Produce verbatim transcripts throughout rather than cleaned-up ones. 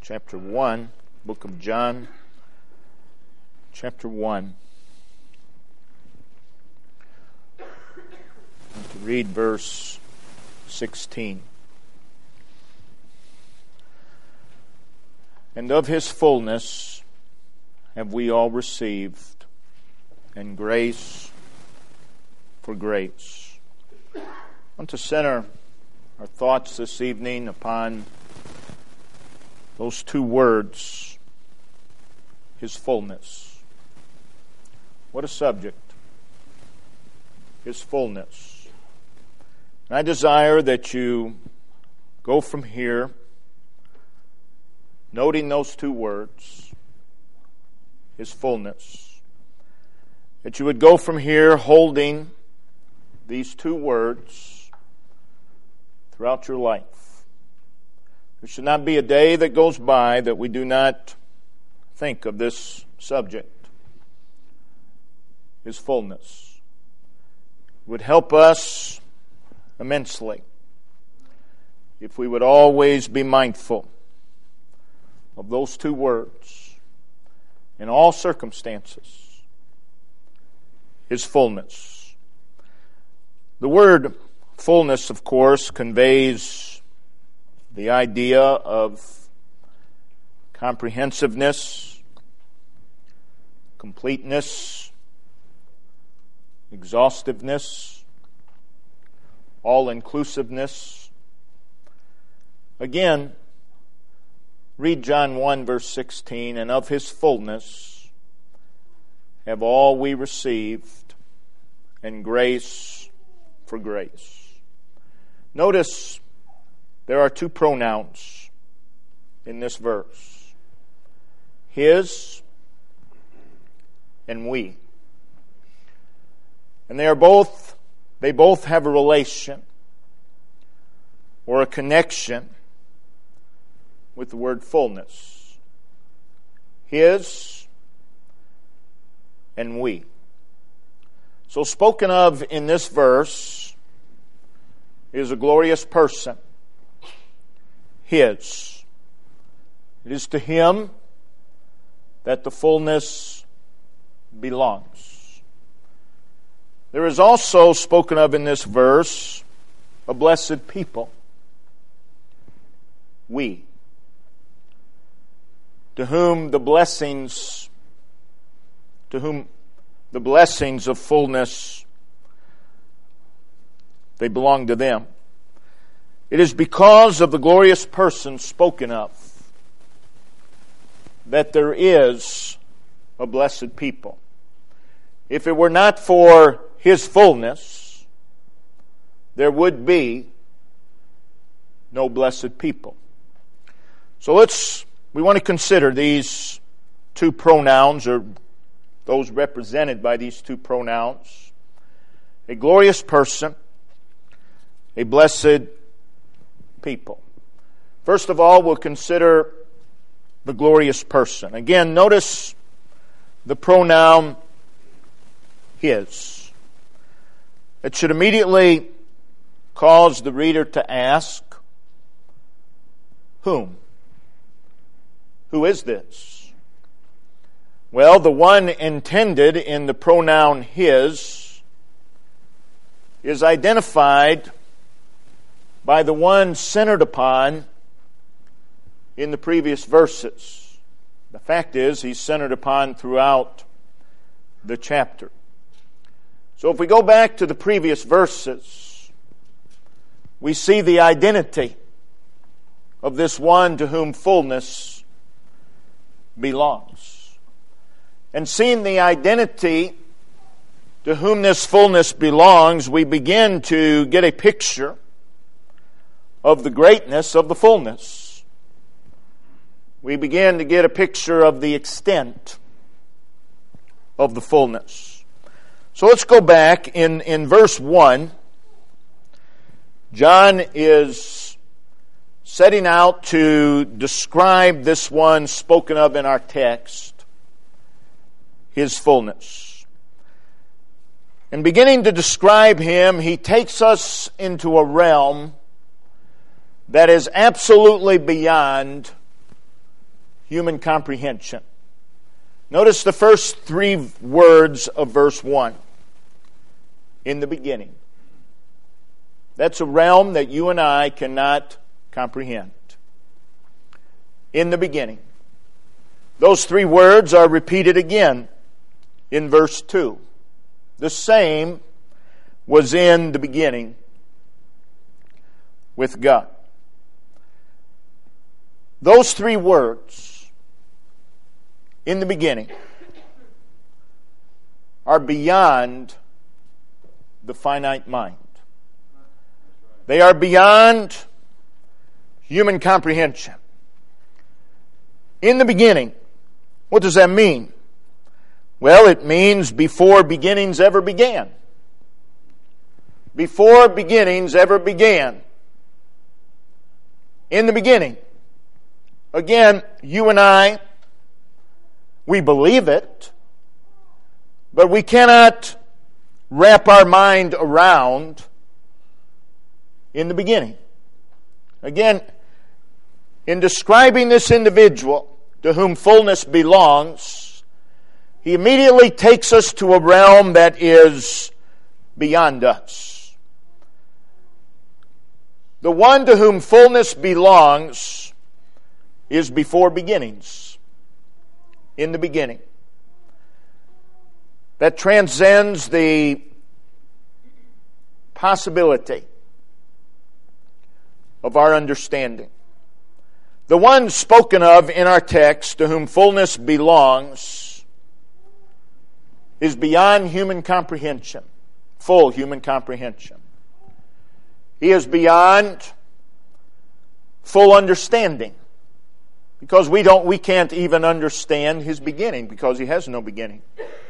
chapter one, book of John, chapter one. And to read verse sixteen. And of His fullness have we all received, and grace for grace. I want to center our thoughts this evening upon those two words, His fullness. What a subject. His fullness. And I desire that you go from here noting those two words, His fullness. That you would go from here holding these two words throughout your life. There should not be a day that goes by that we do not think of this subject, His fullness. It would help us immensely if we would always be mindful of those two words in all circumstances, His fullness. The word fullness, of course, conveys the idea of comprehensiveness, completeness, exhaustiveness, all-inclusiveness. Again, read John one, verse sixteen, and of His fullness have all we received, and grace for grace. Notice there are two pronouns in this verse. His and we. And they are both, they both have a relation or a connection with the word fullness. His and we. So spoken of in this verse is a glorious person. His. It is to Him that the fullness belongs. There is also spoken of in this verse a blessed people. We. To whom the blessings, to whom the blessings of fullness, they belong to them. It is because of the glorious person spoken of that there is a blessed people. If it were not for His fullness, there would be no blessed people. So let's, we want to consider these two pronouns, or those represented by these two pronouns. A glorious person, a blessed people. First of all, we'll consider the glorious person. Again, notice the pronoun His. It should immediately cause the reader to ask, whom? Who is this? Well, the one intended in the pronoun His is identified by the one centered upon in the previous verses. The fact is, He's centered upon throughout the chapter. So if we go back to the previous verses, we see the identity of this one to whom fullness belongs. And seeing the identity to whom this fullness belongs, we begin to get a picture of the greatness of the fullness. We begin to get a picture of the extent of the fullness. So let's go back in, in verse one. John is setting out to describe this one spoken of in our text, His fullness. And beginning to describe Him, he takes us into a realm that is absolutely beyond human comprehension. Notice the first three words of verse one. In the beginning. That's a realm that you and I cannot comprehend. In the beginning. Those three words are repeated again in verse two. The same was in the beginning with God. Those three words, in the beginning, are beyond the finite mind. They are beyond human comprehension. In the beginning, what does that mean? Well, it means before beginnings ever began. Before beginnings ever began. In the beginning. Again, you and I, we believe it, but we cannot wrap our mind around in the beginning. Again, in describing this individual to whom fullness belongs, he immediately takes us to a realm that is beyond us. The one to whom fullness belongs is before beginnings, in the beginning. That transcends the possibility of our understanding. The one spoken of in our text, to whom fullness belongs, is beyond human comprehension, full human comprehension. He is beyond full understanding, because we don't, we can't even understand his beginning, because he has no beginning.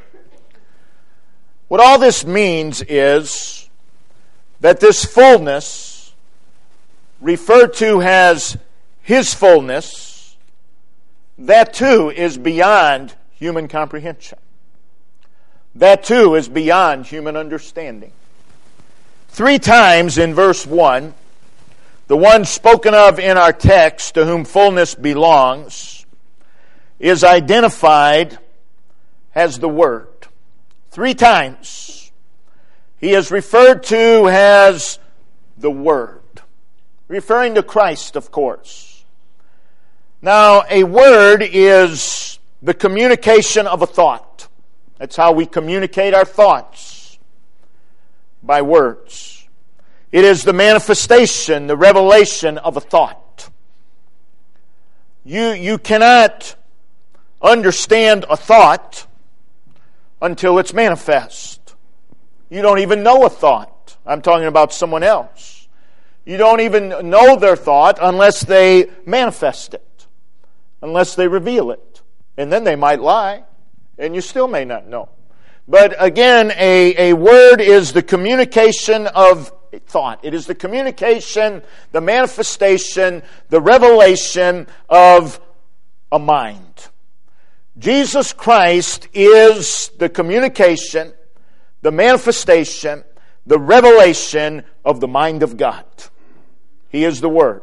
What all this means is that this fullness, referred to as his fullness, that too is beyond human comprehension. That too is beyond human understanding. Three times in verse one, the one spoken of in our text, to whom fullness belongs, is identified as the Word. Three times he is referred to as the Word, referring to Christ, of course. Now, a word is the communication of a thought. That's how we communicate our thoughts, by words. It is the manifestation, the revelation of a thought. You, you cannot understand a thought until it's manifest. You don't even know a thought. I'm talking about someone else. You don't even know their thought unless they manifest it, unless they reveal it. And then they might lie, and you still may not know. But again, a, a word is the communication of thought. It is the communication, the manifestation, the revelation of a mind. Jesus Christ is the communication, the manifestation, the revelation of the mind of God. He is the Word.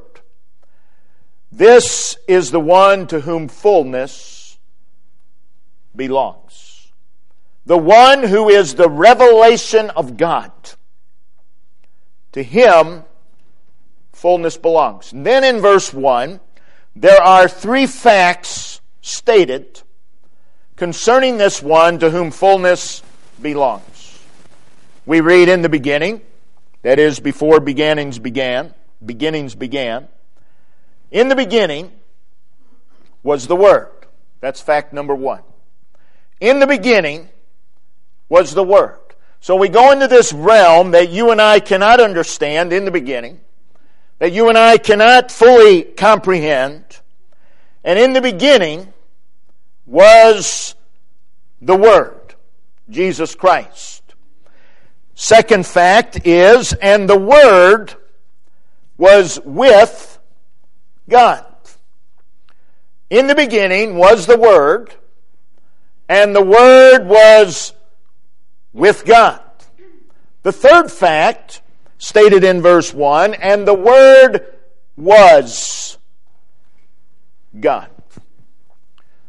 This is the one to whom fullness belongs. The one who is the revelation of God. To him, fullness belongs. And then in verse one, there are three facts stated concerning this one to whom fullness belongs. We read in the beginning, that is, before beginnings began, beginnings began. In the beginning was the Word. That's fact number one. In the beginning was the Word. So we go into this realm that you and I cannot understand in the beginning, that you and I cannot fully comprehend. And in the beginning was the Word, Jesus Christ. Second fact is, and the Word was with God. In the beginning was the Word, and the Word was with God. The third fact, stated in verse one, and the Word was God.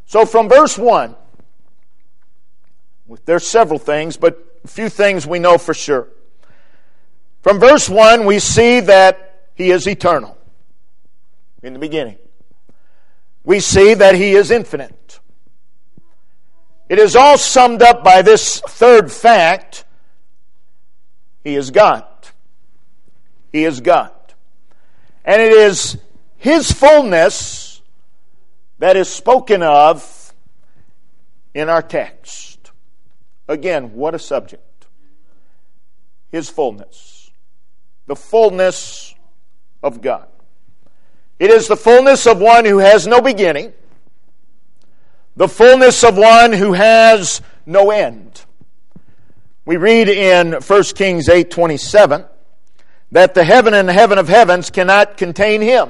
So from verse one, there's several things, but a few things we know for sure. From verse one, we see that He is eternal in the beginning. We see that He is infinite. It is all summed up by this third fact: He is God. He is God. And it is His fullness that is spoken of in our text. Again, what a subject. His fullness. The fullness of God. It is the fullness of one who has no beginning. The fullness of one who has no end. We read in First Kings eight twenty-seven that the heaven and the heaven of heavens cannot contain Him.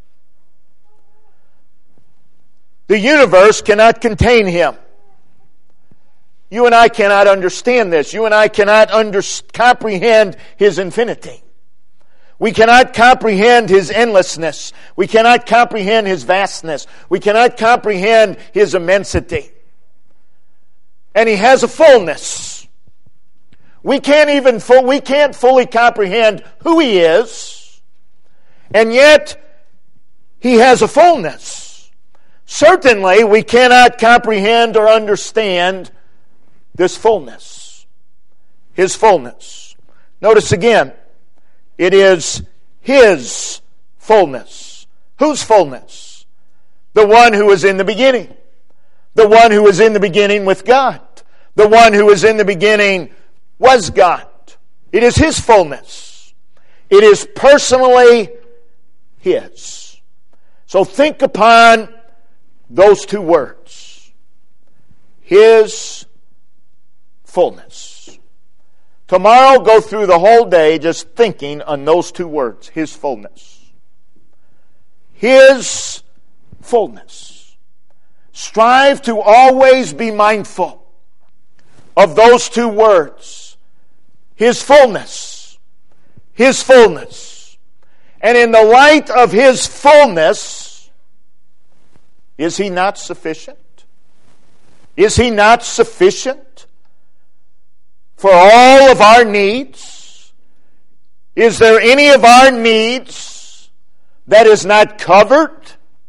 The universe cannot contain Him. You and I cannot understand this. You and I cannot under- comprehend His infinity. We cannot comprehend His endlessness. We cannot comprehend His vastness. We cannot comprehend His immensity. And He has a fullness. We can't even full, we can't fully comprehend who He is, and yet He has a fullness. Certainly, we cannot comprehend or understand this fullness. His fullness. Notice again, it is His fullness. Whose fullness? The one who was in the beginning. The one who was in the beginning with God. The one who was in the beginning was God. It is His fullness. It is personally His. So think upon those two words. His fullness. Tomorrow, go through the whole day just thinking on those two words. His fullness. His fullness. Strive to always be mindful of those two words. His fullness. His fullness. And in the light of His fullness, is He not sufficient? Is He not sufficient for all of our needs? Is there any of our needs that is not covered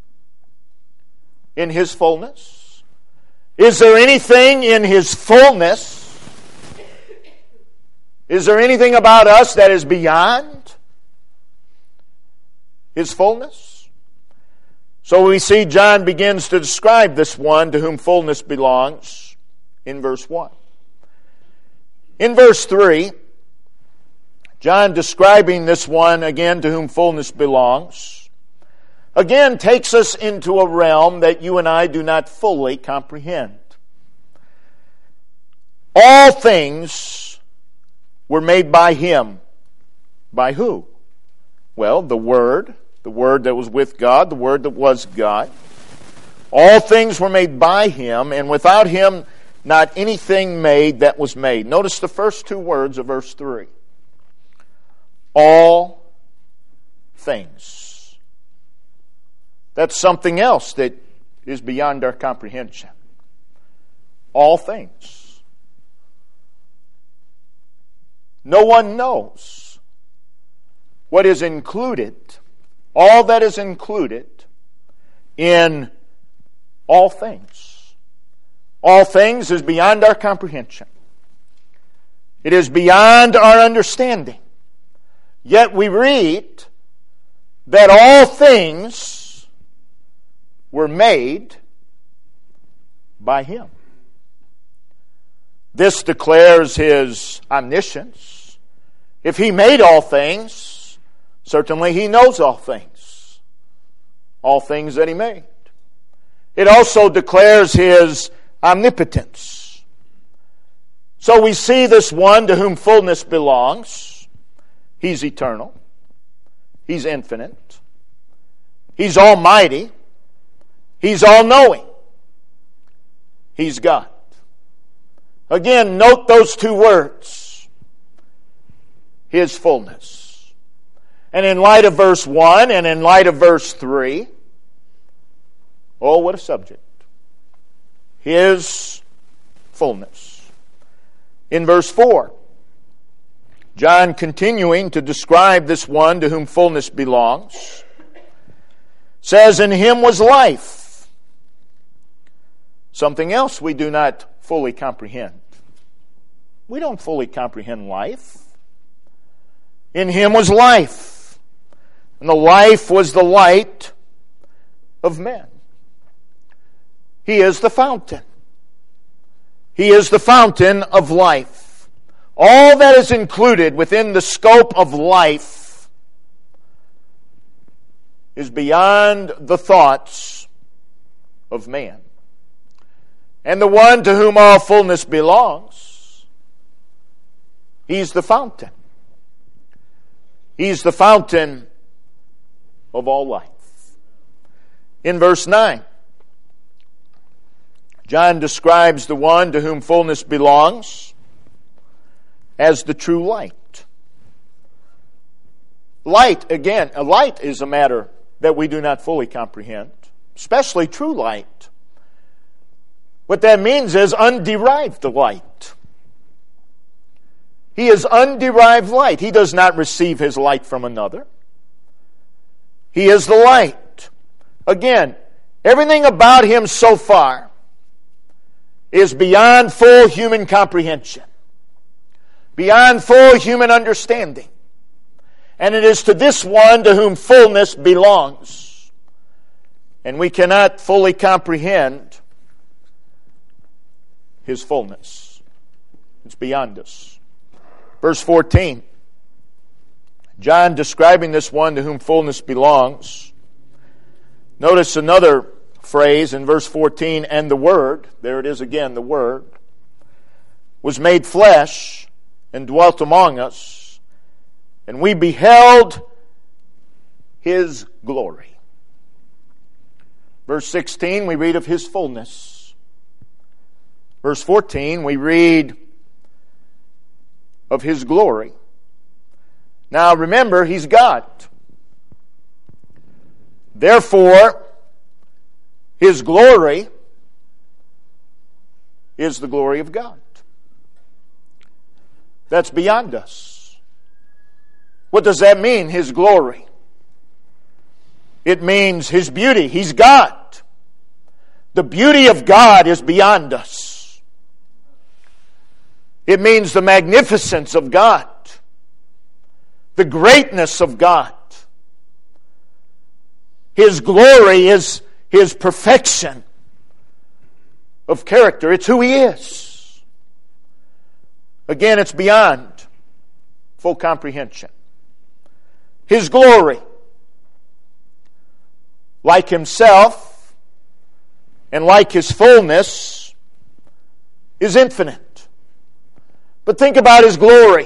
in His fullness? Is there anything in His fullness? Is there anything about us that is beyond His fullness? So we see John begins to describe this one to whom fullness belongs in verse one. In verse three, John describing this one again to whom fullness belongs, again takes us into a realm that you and I do not fully comprehend. All things were made by Him. By who? Well, the Word, the Word that was with God, the Word that was God. All things were made by Him, and without Him not anything made that was made. Notice the first two words of verse three. All things. That's something else that is beyond our comprehension. All things. No one knows what is included, all that is included in all things. All things is beyond our comprehension. It is beyond our understanding. Yet we read that all things were made by Him. This declares His omniscience. If He made all things, certainly He knows all things. All things that He made. It also declares His omnipotence. So we see this one to whom fullness belongs. He's eternal. He's infinite. He's almighty. He's all-knowing. He's God. Again, note those two words. His fullness. And in light of verse one and in light of verse three, oh, what a subject. His fullness. In verse four, John, continuing to describe this one to whom fullness belongs, says, "In him was life." Something else we do not fully comprehend. We don't fully comprehend life. In him was life, and the life was the light of men. He is the fountain. He is the fountain of life. All that is included within the scope of life is beyond the thoughts of man. And the one to whom all fullness belongs, He's the fountain. He's the fountain of all life. In verse nine, John describes the one to whom fullness belongs as the true light. Light, again, a light is a matter that we do not fully comprehend, especially true light. What that means is underived light. He is underived light. He does not receive his light from another. He is the light. Again, everything about him so far is beyond full human comprehension, beyond full human understanding. And it is to this one to whom fullness belongs. And we cannot fully comprehend his fullness. It's beyond us. Verse fourteen, John describing this one to whom fullness belongs. Notice another phrase in verse fourteen, "And the Word," there it is again, the Word, "was made flesh and dwelt among us, and we beheld His glory." Verse sixteen, we read of His fullness. Verse fourteen, we read of His glory. Now remember, He's God. Therefore, His glory is the glory of God. That's beyond us. What does that mean, His glory? It means His beauty. He's God. The beauty of God is beyond us. It means the magnificence of God, the greatness of God. His glory is His perfection of character. It's who He is. Again, it's beyond full comprehension. His glory, like Himself and like His fullness, is infinite. But think about His glory.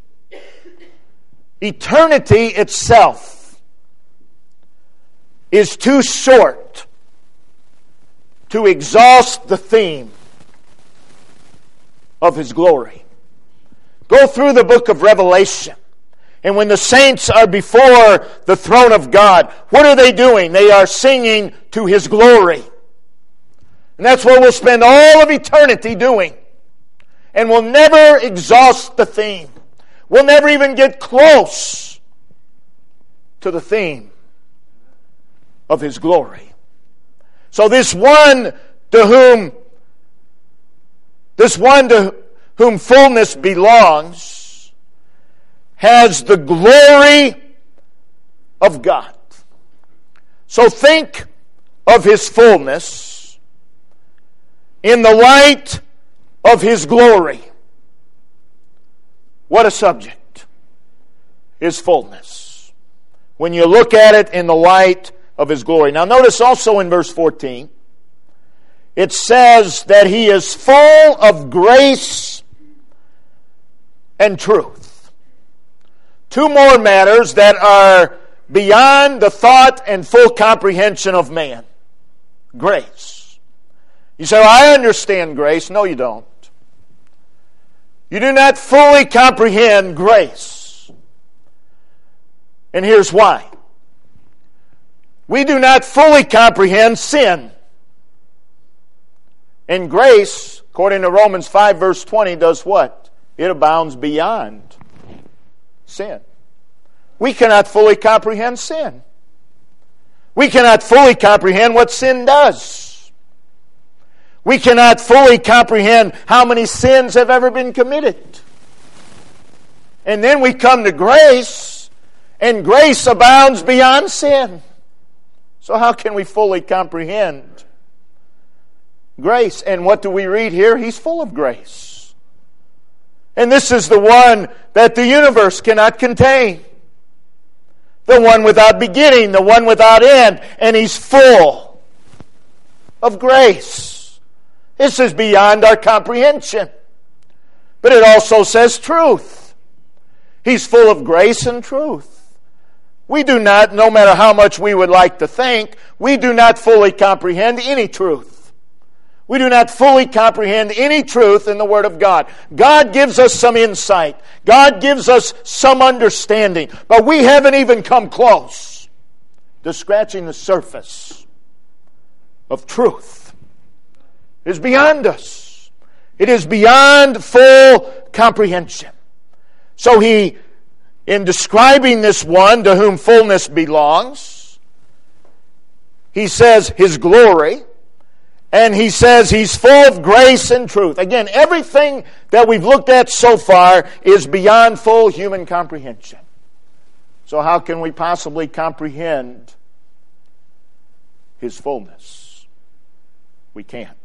Eternity itself is too short to exhaust the theme of His glory. Go through the book of Revelation, and when the saints are before the throne of God, what are they doing? They are singing to His glory. And that's what we'll spend all of eternity doing. And we'll never exhaust the theme. We'll never even get close to the theme of His glory. So this one to whom this one to whom fullness belongs has the glory of God. So think of His fullness in the light of His glory. What a subject. His fullness. When you look at it in the light of His glory. Now notice also in verse fourteen, it says that He is full of grace and truth. Two more matters that are beyond the thought and full comprehension of man. Grace. You say, well, I understand grace. No, you don't. You do not fully comprehend grace. And here's why. We do not fully comprehend sin. And grace, according to Romans five verse twenty, does what? It abounds beyond sin. We cannot fully comprehend sin. We cannot fully comprehend what sin does. We cannot fully comprehend how many sins have ever been committed. And then we come to grace, and grace abounds beyond sin. So how can we fully comprehend grace? And what do we read here? He's full of grace. And this is the one that the universe cannot contain. The one without beginning, the one without end. And He's full of grace. This is beyond our comprehension. But it also says truth. He's full of grace and truth. We do not, no matter how much we would like to think, we do not fully comprehend any truth. We do not fully comprehend any truth in the Word of God. God gives us some insight. God gives us some understanding. But we haven't even come close to scratching the surface of truth. It is beyond us. It is beyond full comprehension. So he, in describing this one to whom fullness belongs, he says His glory, and he says He's full of grace and truth. Again, everything that we've looked at so far is beyond full human comprehension. So how can we possibly comprehend His fullness? We can't.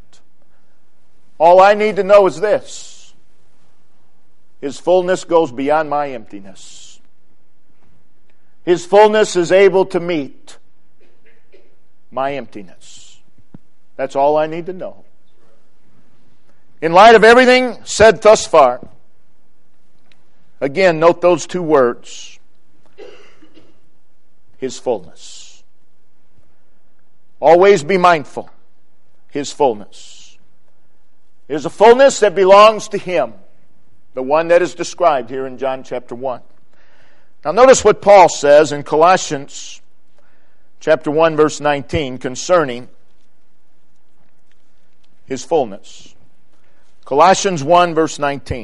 All I need to know is this. His fullness goes beyond my emptiness. His fullness is able to meet my emptiness. That's all I need to know. In light of everything said thus far, again, note those two words. His fullness. Always be mindful. His fullness. It is a fullness that belongs to Him. The one that is described here in John chapter one. Now notice what Paul says in Colossians chapter one verse nineteen concerning His fullness. Colossians one verse nineteen.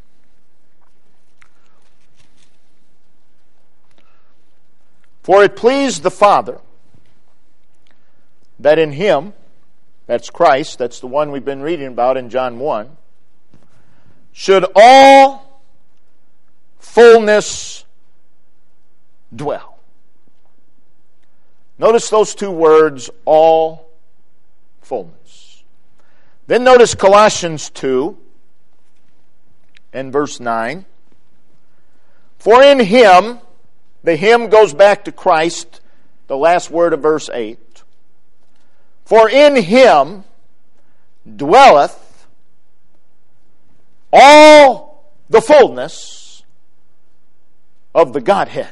For it pleased the Father that in Him, that's Christ, that's the one we've been reading about in John one, should all fullness dwell. Notice those two words, all fullness. Then notice Colossians two and verse nine. For in Him, the Him goes back to Christ, the last word of verse eight. For in Him dwelleth all the fullness of the Godhead.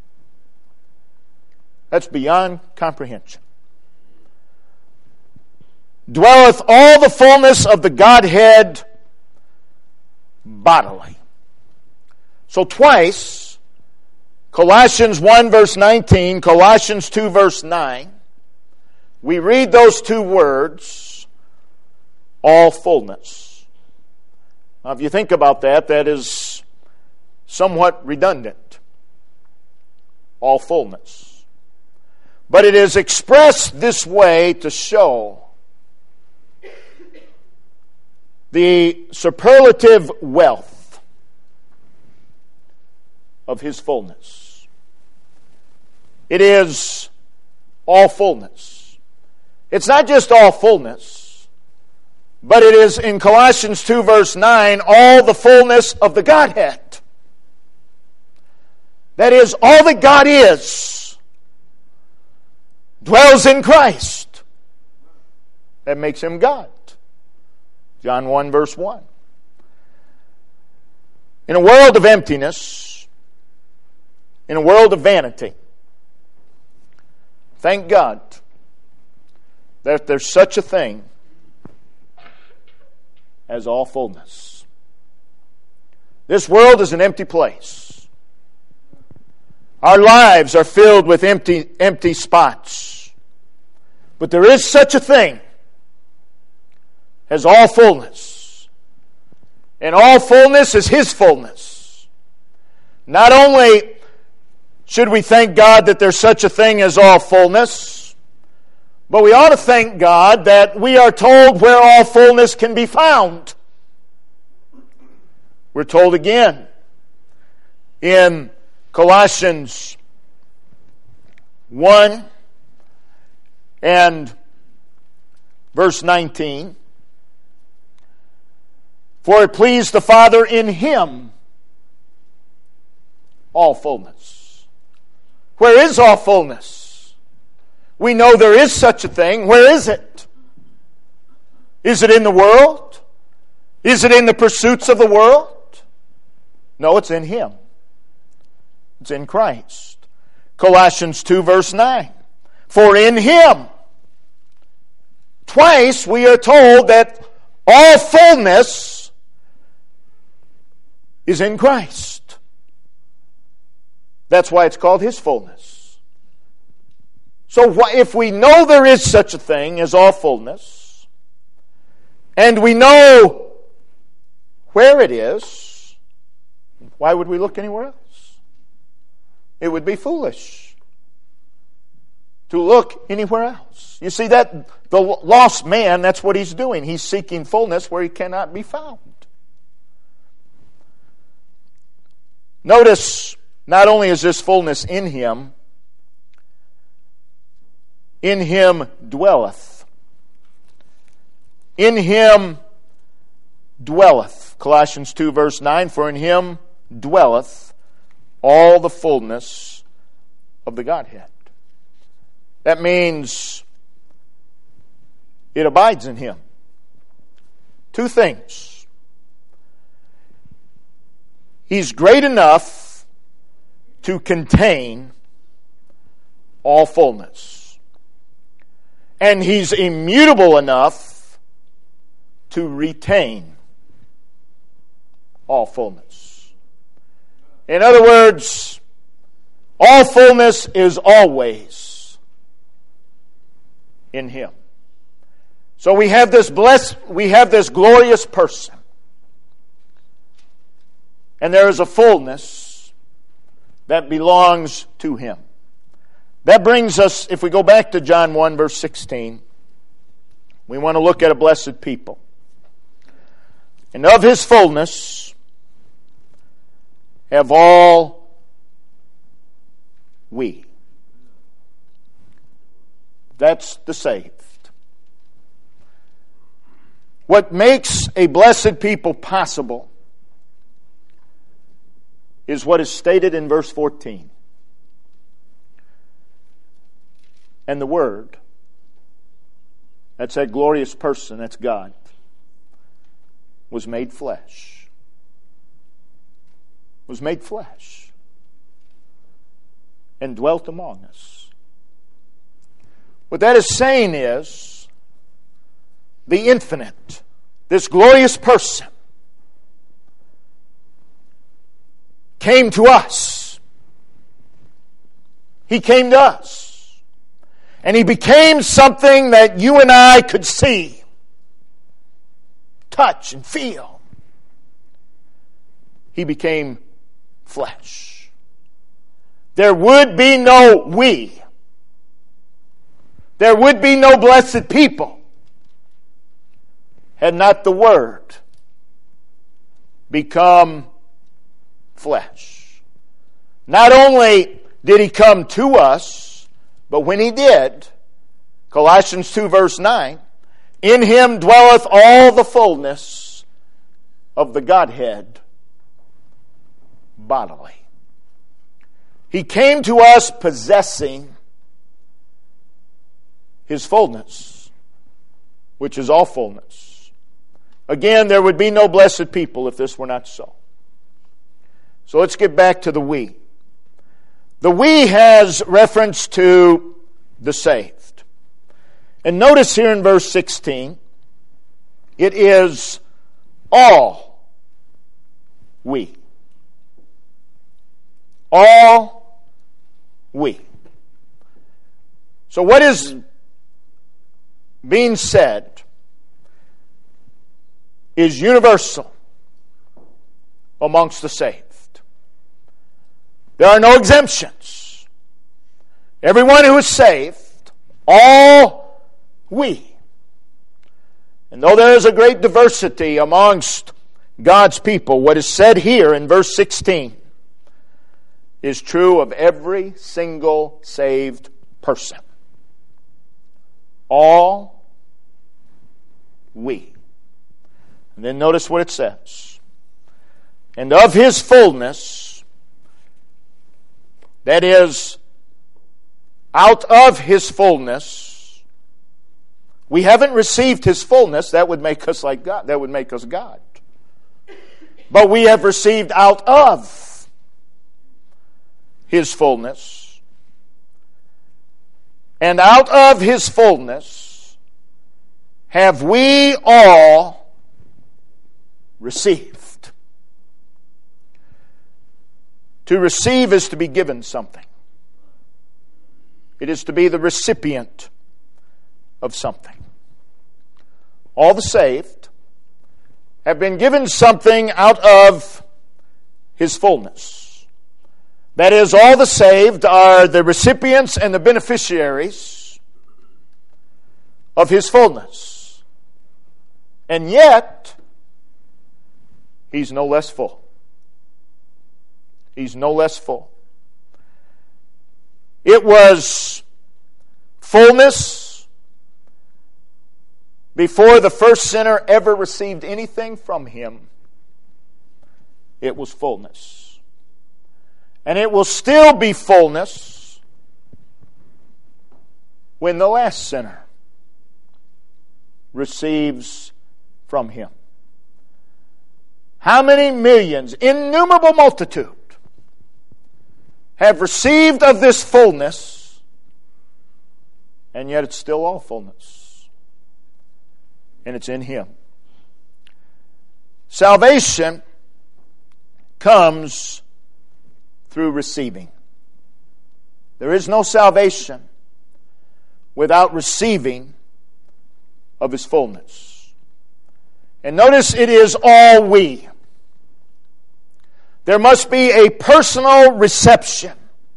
That's beyond comprehension. Dwelleth all the fullness of the Godhead bodily. So twice, Colossians one verse nineteen, Colossians two verse nine, we read those two words, all fullness. Now, if you think about that, that is somewhat redundant. All fullness. But it is expressed this way to show the superlative wealth of His fullness. It is all fullness. It's not just all fullness, but it is in Colossians two verse nine, all the fullness of the Godhead. That is, all that God is dwells in Christ. That makes Him God. John one verse one. In a world of emptiness, in a world of vanity, thank God that there's such a thing as all fullness. This world is an empty place. Our lives are filled with empty, empty spots. But there is such a thing has all fullness. And all fullness is His fullness. Not only should we thank God that there's such a thing as all fullness, but we ought to thank God that we are told where all fullness can be found. We're told again in Colossians one and verse nineteen, for it pleased the Father in Him all fullness. Where is all fullness? We know there is such a thing. Where is it? Is it in the world? Is it in the pursuits of the world? No, it's in Him. It's in Christ. Colossians two verse nine. For in Him, twice we are told that all fullness is in Christ. That's why it's called His fullness. So if we know there is such a thing as all fullness, and we know where it is, why would we look anywhere else? It would be foolish to look anywhere else. You see, that the lost man, that's what he's doing. He's seeking fullness where he cannot be found. Notice, not only is this fullness in Him, in Him dwelleth. In Him dwelleth. Colossians two verse nine, for in Him dwelleth all the fullness of the Godhead. That means it abides in Him. Two things. He's great enough to contain all fullness. And He's immutable enough to retain all fullness. In other words, all fullness is always in Him. So we have this blessed, we have this glorious person. And there is a fullness that belongs to Him. That brings us, if we go back to John one verse sixteen, we want to look at a blessed people. And of His fullness have all we. That's the saved. What makes a blessed people possible is what is stated in verse fourteen. And the Word, that's that glorious person, that's God, was made flesh. Was made flesh. And dwelt among us. What that is saying is, the infinite, this glorious person, came to us. He came to us. And He became something that you and I could see, touch, and feel. He became flesh. There would be no we. There would be no blessed people had not the Word become flesh. Not only did He come to us, but when He did, Colossians two verse nine, in Him dwelleth all the fullness of the Godhead bodily. He came to us possessing His fullness, which is all fullness. Again, there would be no blessed people if this were not so. So let's get back to the we. The we has reference to the saved. And notice here in verse sixteen, it is all we. All we. So what is being said is universal amongst the saved. There are no exemptions. Everyone who is saved, all we. And though there is a great diversity amongst God's people, what is said here in verse sixteen is true of every single saved person. All we. And then notice what it says. And of His fullness, that is, out of His fullness, we haven't received His fullness. That would make us like God. That would make us God. But we have received out of His fullness. And out of His fullness have we all received. To receive is to be given something. It is to be the recipient of something. All the saved have been given something out of His fullness. That is, all the saved are the recipients and the beneficiaries of His fullness. And yet, He's no less full. He's no less full. It was fullness before the first sinner ever received anything from Him. It was fullness. And it will still be fullness when the last sinner receives from Him. How many millions, innumerable multitude, have received of this fullness, and yet it's still all fullness. And it's in Him. Salvation comes through receiving. There is no salvation without receiving of His fullness. And notice it is all we. There must be a personal reception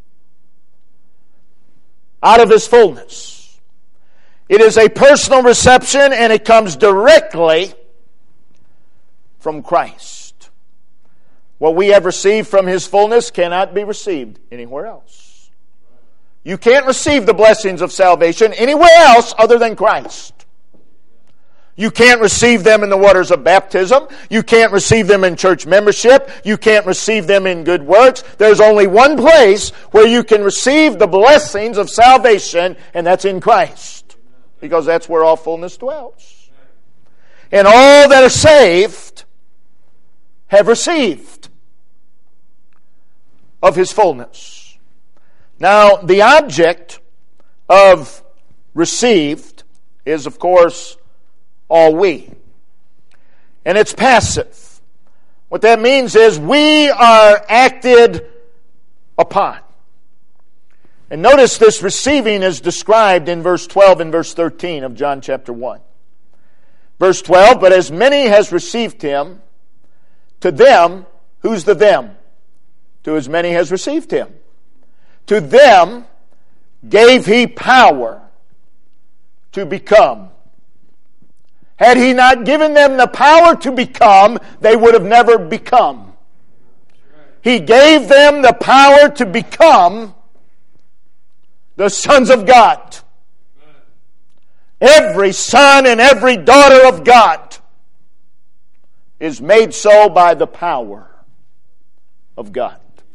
out of His fullness. It is a personal reception, and it comes directly from Christ. What we have received from His fullness cannot be received anywhere else. You can't receive the blessings of salvation anywhere else other than Christ. You can't receive them in the waters of baptism. You can't receive them in church membership. You can't receive them in good works. There's only one place where you can receive the blessings of salvation, and that's in Christ. Because that's where all fullness dwells. And all that are saved have received of His fullness. Now, the object of received is, of course, all we. And it's passive. What that means is we are acted upon. And notice this receiving is described in verse twelve and verse thirteen of John chapter one. Verse twelve, but as many has received Him, to them, who's the them? To as many has received Him. To them gave He power to become. Had He not given them the power to become, they would have never become. He gave them the power to become the sons of God. Every son and every daughter of God is made so by the power of God.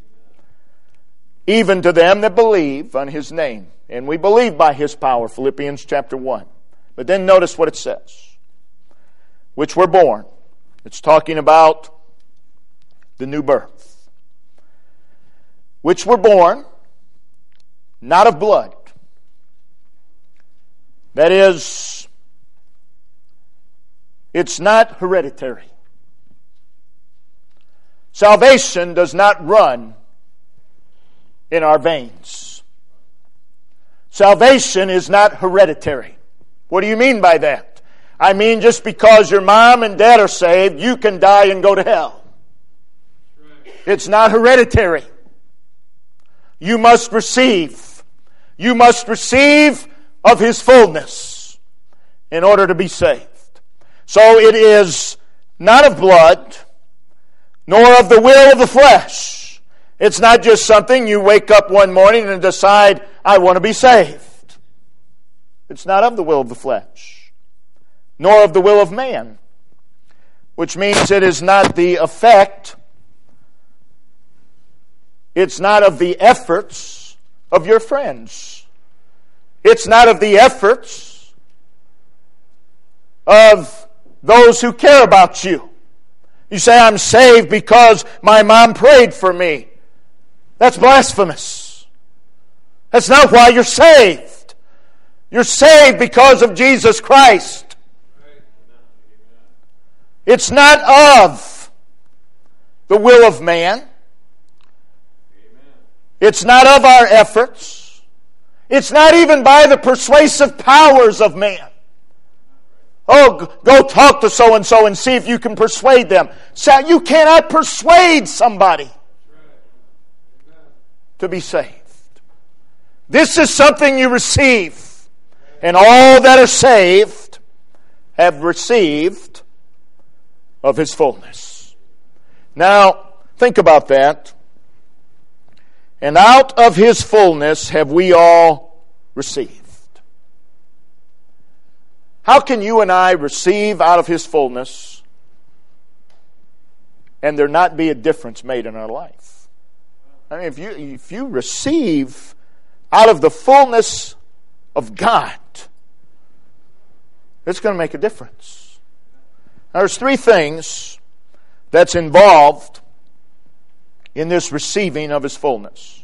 Even to them that believe on His name. And we believe by His power, Philippians chapter one. But then notice what it says. Which were born. It's talking about the new birth. Which were born, not of blood. That is, it's not hereditary. Salvation does not run in our veins. Salvation is not hereditary. What do you mean by that? I mean, just because your mom and dad are saved, you can die and go to hell. It's not hereditary. You must receive. You must receive of His fullness in order to be saved. So it is not of blood, nor of the will of the flesh. It's not just something you wake up one morning and decide, I want to be saved. It's not of the will of the flesh, nor of the will of man, which means it is not the effect, it's not of the efforts of your friends. It's not of the efforts of those who care about you. You say, I'm saved because my mom prayed for me. That's blasphemous. That's not why you're saved. You're saved because of Jesus Christ. It's not of the will of man. It's not of our efforts. It's not even by the persuasive powers of man. Oh, go talk to so-and-so and see if you can persuade them. So you cannot persuade somebody to be saved. This is something you receive. And all that are saved have received of His fullness. Now, think about that. And out of His fullness have we all received. How can you and I receive out of His fullness and there not be a difference made in our life? I mean, if you, if you receive out of the fullness of God, it's going to make a difference. Now, there's three things that's involved in this receiving of His fullness.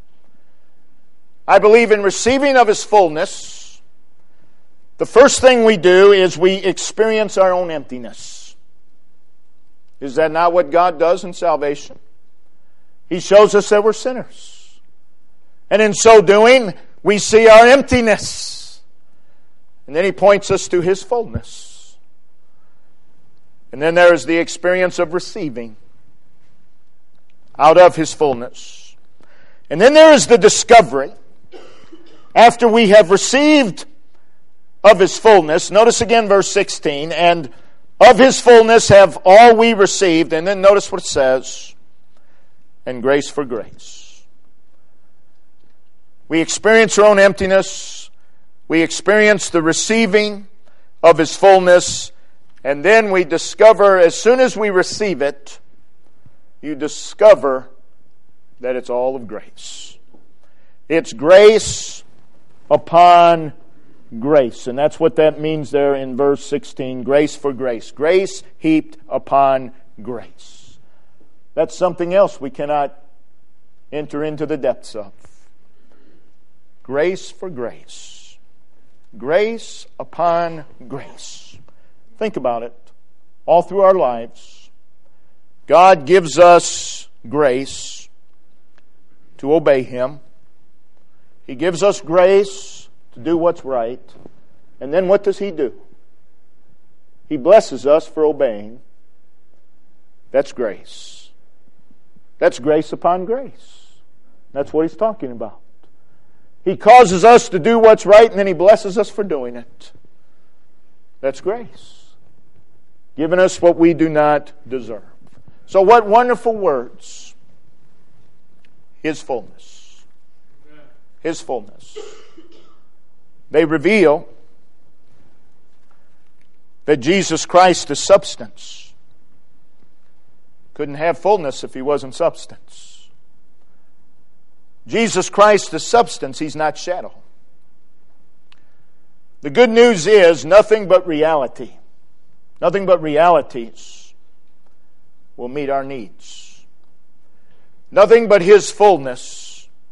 I believe in receiving of His fullness, the first thing we do is we experience our own emptiness. Is that not what God does in salvation? He shows us that we're sinners. And in so doing, we see our emptiness. And then He points us to His fullness. And then there is the experience of receiving out of His fullness. And then there is the discovery. After we have received of His fullness, notice again verse sixteen, and of His fullness have all we received, and then notice what it says, and grace for grace. We experience our own emptiness, we experience the receiving of His fullness, and then we discover, as soon as we receive it, you discover that it's all of grace. It's grace upon grace. And that's what that means there in verse sixteen. Grace for grace. Grace heaped upon grace. That's something else we cannot enter into the depths of. Grace for grace. Grace upon grace. Think about it. All through our lives, God gives us grace to obey Him. He gives us grace to do what's right. And then what does He do? He blesses us for obeying. That's grace. That's grace upon grace. That's what He's talking about. He causes us to do what's right, and then He blesses us for doing it. That's grace. Giving us what we do not deserve. So what wonderful words. His fullness. His fullness. They reveal that Jesus Christ is substance. Couldn't have fullness if He wasn't substance. Jesus Christ is substance. He's not shadow. The good news is nothing but reality. Nothing but realities will meet our needs. Nothing but His fullness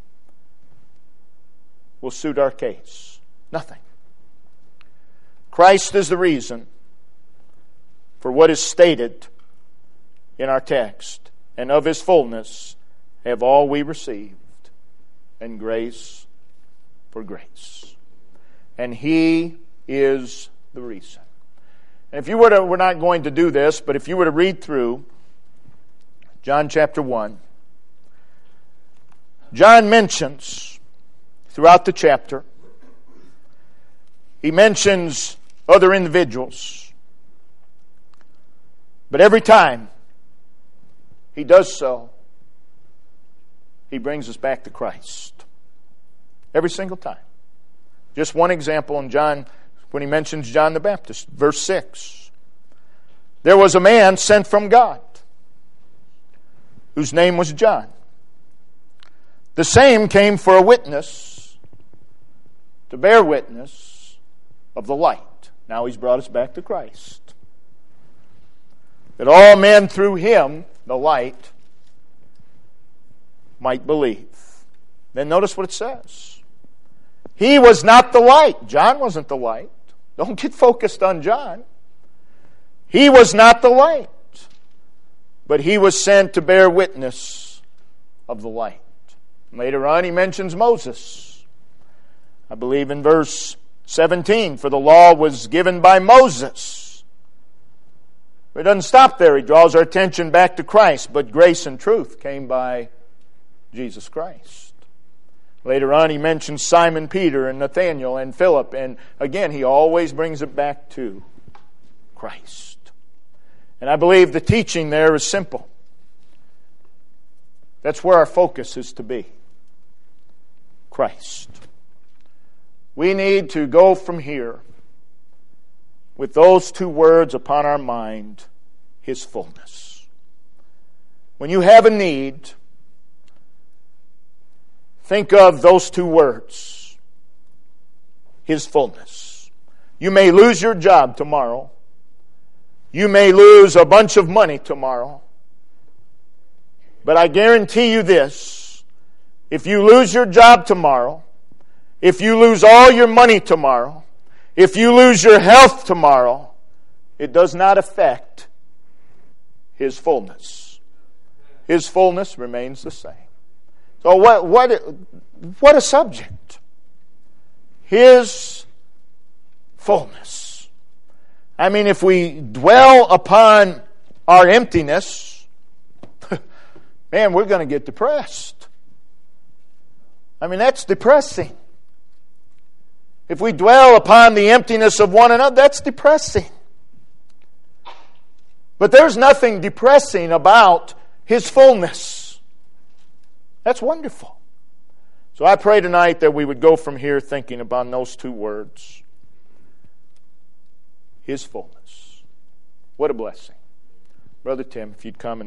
will suit our case. Nothing. Christ is the reason for what is stated in our text. And of His fullness have all we received, and grace for grace. And He is the reason. And if you were to, we're not going to do this, but if you were to read through John chapter one, John mentions throughout the chapter, he mentions other individuals. But every time he does so, he brings us back to Christ. Every single time. Just one example in John, when he mentions John the Baptist, verse six. There was a man sent from God, whose name was John. The same came for a witness, to bear witness of the light. Now he's brought us back to Christ. That all men through him, the light, might believe. Then notice what it says. He was not the light. John wasn't the light. Don't get focused on John. He was not the light, but he was sent to bear witness of the light. Later on he mentions Moses. I believe in verse seventeen, for the law was given by Moses. But it doesn't stop there. He draws our attention back to Christ, but grace and truth came by Jesus Christ. Later on he mentions Simon Peter and Nathaniel and Philip, and again he always brings it back to Christ. And I believe the teaching there is simple. That's where our focus is to be. Christ. We need to go from here with those two words upon our mind, His fullness. When you have a need, think of those two words, His fullness. You may lose your job tomorrow. You may lose a bunch of money tomorrow. But I guarantee you this, if you lose your job tomorrow, if you lose all your money tomorrow, if you lose your health tomorrow, it does not affect His fullness. His fullness remains the same. So what, what, what a subject. His fullness. I mean, if we dwell upon our emptiness, man, we're going to get depressed. I mean, that's depressing. If we dwell upon the emptiness of one another, that's depressing. But there's nothing depressing about His fullness. That's wonderful. So I pray tonight that we would go from here thinking about those two words. His fullness. What a blessing. Brother Tim, if you'd come and